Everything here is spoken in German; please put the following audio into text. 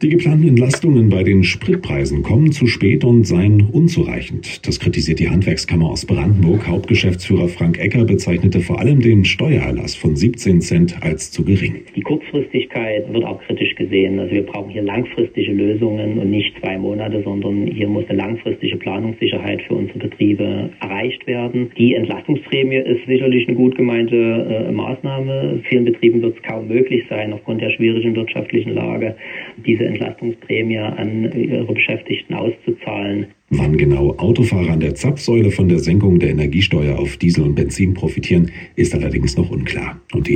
Die geplanten Entlastungen bei den Spritpreisen kommen zu spät und seien unzureichend. Das kritisiert die Handwerkskammer aus Brandenburg. Hauptgeschäftsführer Frank Ecker bezeichnete vor allem den Steuererlass von 17 Cent als zu gering. Die Kurzfristigkeit wird auch kritisch gesehen. Also wir brauchen hier langfristige Lösungen und nicht 2 Monate, sondern hier muss eine langfristige Planungssicherheit für unsere Betriebe erreicht werden. Die Entlastungsprämie ist sicherlich eine gut gemeinte Maßnahme. Vielen Betrieben wird es kaum möglich sein, aufgrund der schwierigen wirtschaftlichen Lage, diese Entlastungsprämie an ihre Beschäftigten auszuzahlen. Wann genau Autofahrer an der Zapfsäule von der Senkung der Energiesteuer auf Diesel und Benzin profitieren, ist allerdings noch unklar. Und